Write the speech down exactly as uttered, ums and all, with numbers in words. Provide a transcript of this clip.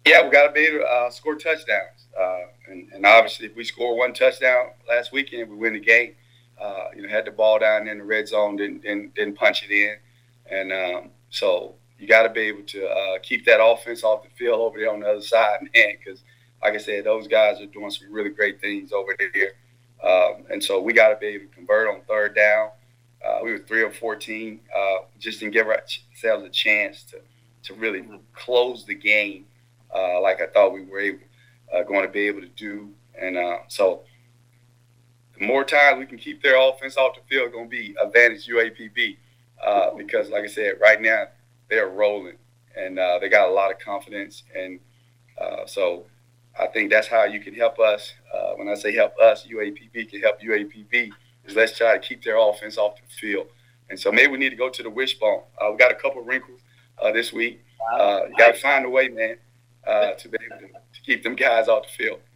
Yeah, we got to be able to uh, score touchdowns, uh, and, and obviously, if we score one touchdown last weekend, we win the game. Uh, you know, had the ball down in the red zone, didn't didn't, didn't punch it in, and um, so you got to be able to uh, keep that offense off the field over there on the other side, man. Because, like I said, those guys are doing some really great things over there, um, and so we got to be able to convert on third down. Uh, we were three of fourteen, uh, just didn't give ourselves a chance to to really close the game uh, like I thought we were able, uh, going to be able to do. And uh, so the more time we can keep their offense off the field, going to be advantage U A P B uh, because, like I said, right now they're rolling and uh, they got a lot of confidence. And uh, so I think that's how you can help us. Uh, when I say help us, U A P B can help U A P B. Is let's try to keep their offense off the field. And so maybe we need to go to the wishbone. Uh, we got a couple of wrinkles uh, this week. Uh, you got to find a way, man, uh, to be able to, to keep them guys off the field.